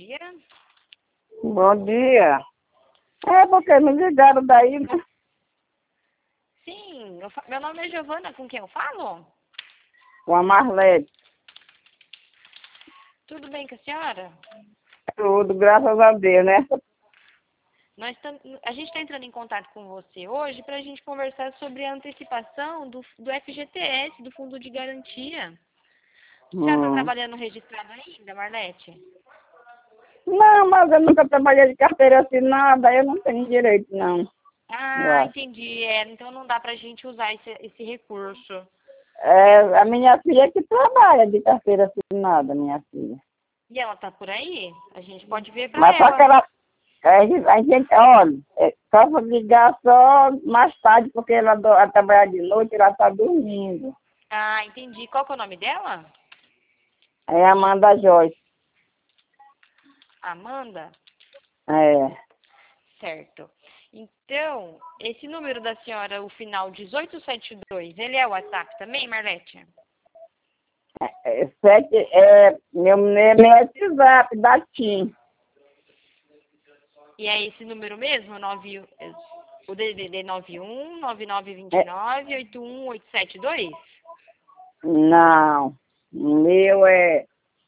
dia. Bom dia. É porque me ligaram daí, né? Sim, meu nome é Giovana, com quem eu falo? Com a Marlete. Tudo bem com a senhora? Tudo, graças a Deus, né? A gente está entrando em contato com você hoje para a gente conversar sobre a antecipação do FGTS, do Fundo de Garantia. A senhora está trabalhando registrado ainda, Marlete? Não, mas eu nunca trabalhei de carteira assinada, eu não tenho direito, não. Ah, entendi. Então não dá para a gente usar esse recurso. É, a minha filha que trabalha de carteira assinada, minha filha. E ela tá por aí? A gente pode ver para Mas ela. só que ela... A gente, olha, só vou ligar só mais tarde, porque ela trabalha de noite, ela está dormindo. Ah, entendi. Qual que é o nome dela? É Amanda Joyce. Amanda? É. Certo. Então, esse número da senhora, o final 1872, ele é o WhatsApp também, Marlete? Meu WhatsApp da TIM. E é esse número mesmo? O DDD 91 9929 81872? Não. O meu é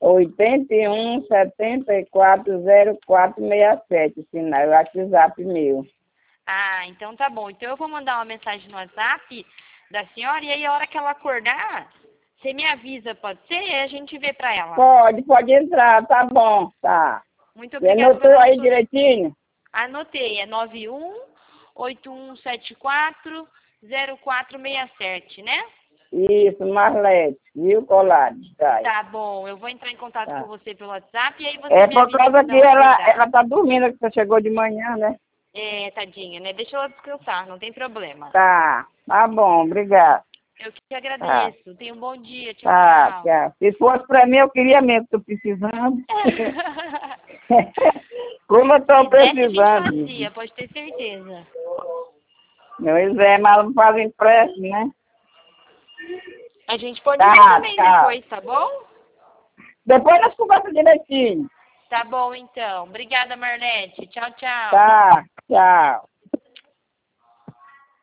81740467. Sinal, é o WhatsApp meu. Ah, então tá bom. Então eu vou mandar uma mensagem no WhatsApp da senhora e aí a hora que ela acordar, você me avisa, pode ser? E a gente vê pra ela. Pode entrar, tá bom, tá. Muito Você obrigada anotou pela aí sua... direitinho? Anotei, é 9181740467, né? Isso, Marlete, viu, Colade? Tá. Tá bom, eu vou entrar em contato com você pelo WhatsApp e aí você É me por avisa causa quando que ela acordar. ela tá dormindo, que você chegou de manhã, né? É, tadinha, né? Deixa ela descansar, não tem problema. Tá bom, obrigado. Eu que Tá, agradeço. Tenha um bom dia. Tchau, tá, tchau. tchau. Se fosse pra mim, eu queria mesmo, tô precisando. Como eu tô Se desse, a gente precisando. fazia, pode ter certeza. Pois é, mas não faz empréstimo, né? A gente pode ver também depois, tá bom? Depois nós conversamos direitinho. Tá bom, então. Obrigada, Marlete. Tchau, tchau. Tá, tchau.